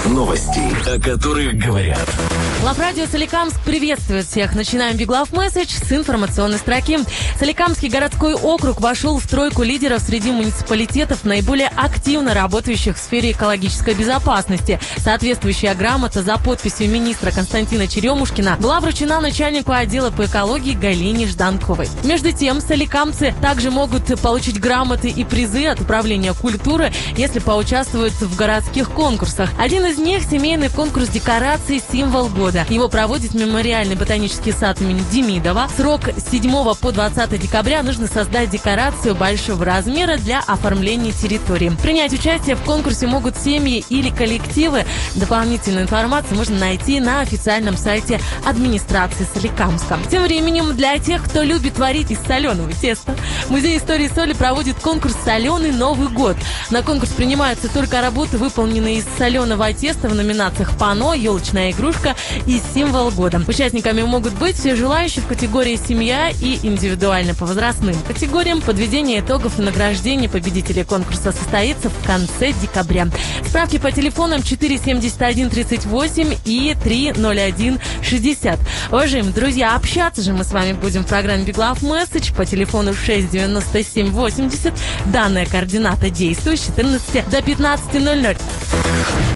Новости, о которых говорят. Лав-радио Соликамск приветствует всех. Начинаем Big Love Message с информационной строки. Соликамский городской округ вошел в тройку лидеров среди муниципалитетов, наиболее активно работающих в сфере экологической безопасности. Соответствующая грамота за подписью министра Константина Черемушкина была вручена начальнику отдела по экологии Галине Жданковой. Между тем, соликамцы также могут получить грамоты и призы от Управления культуры, если поучаствуют в городских конкурсах. Один из них – семейный конкурс декораций «Символ года». Его проводит мемориальный ботанический сад имени Демидова. Срок с 7 по 20 декабря нужно создать декорацию большого размера для оформления территории. Принять участие в конкурсе могут семьи или коллективы. Дополнительную информацию можно найти на официальном сайте администрации Соликамска. Тем временем, для тех, кто любит варить из соленого теста, Музей истории соли проводит конкурс «Соленый Новый год». На конкурс принимаются только работы, выполненные из соленого теста в номинациях «Панно», «Елочная игрушка» и «Символ года». Участниками могут быть все желающие в категории «Семья» и индивидуально по возрастным категориям. Подведение итогов и награждение победителей конкурса состоится в конце декабря. Справки по телефонам 47138 и 30160. Уважаемые друзья, общаться же мы с вами будем в программе Big Love Message по телефону 69780. Данная координата действует с 14 до 15:00.